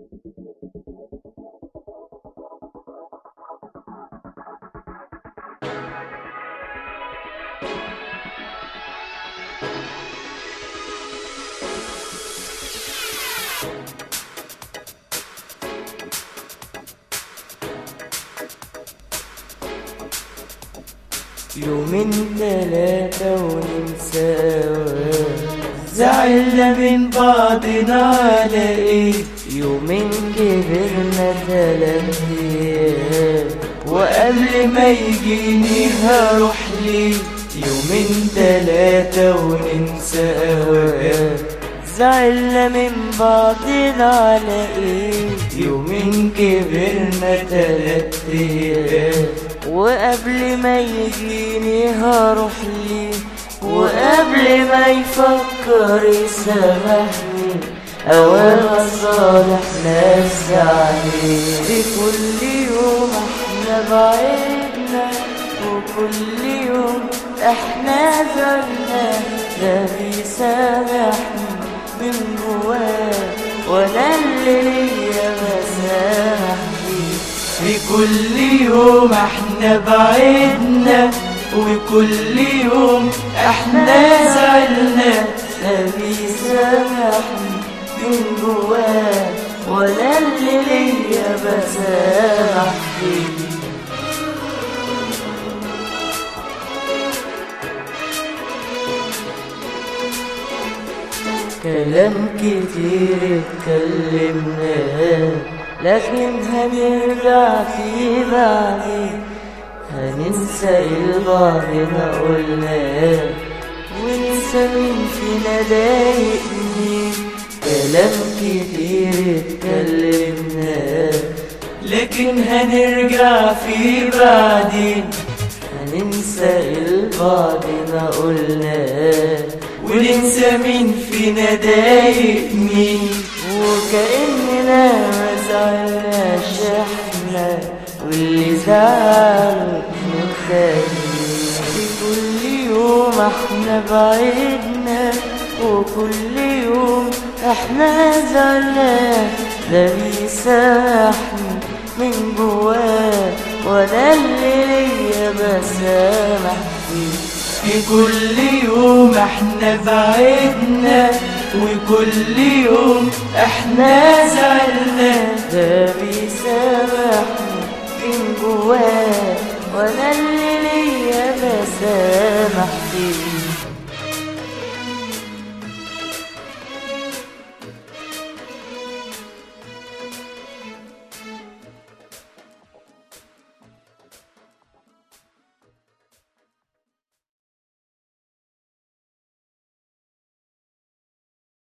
يومين 3 وننسى، زعلنا من بعضنا على ايه؟ يومين كبرنا 3 ايام، وقبل ما يجيني هروح ليه؟ يومين 3 وننسى، زعلنا من بعضنا على ايه؟ يومين كبرنا 3 ايام، وقبل ما يجيني هروح ليه؟ وقبل ما يفكر يسامحني أولا صالح نفسي عليه. كل يوم احنا بعدنا، وكل يوم احنا زعلنا، ده بيسامحني من جواه وانا اللي ليا بسامحني. في كل يوم احنا بعدنا، وكل يوم احنا زعلنا، ده بيسامحني من جواه وانا اللي ليا بسامح فيه. كلام كتير اتكلمناه، لكن هنرجع فيه بعدين، هننسى البعضنا قلناه، وننسى مين فينا ضايق مين. كلام كتير اتكلمناه، لكن هنرجع فيه بعدين، هننسى البعضنا قلناه، وننسى مين فينا ضايق مين. وكأننا ما زعلناش احنا، واللي زعل مختلف. في كل يوم احنا بعدنا، وكل يوم احنا زعلنا، ده بيسامحني من جواه وانا اللي ليا بسامح فيه. في كل يوم احنا بعدنا، وكل يوم احنا زعلنا، ده بيسامحني من جواه وانا اللي ليا بسامح فيه.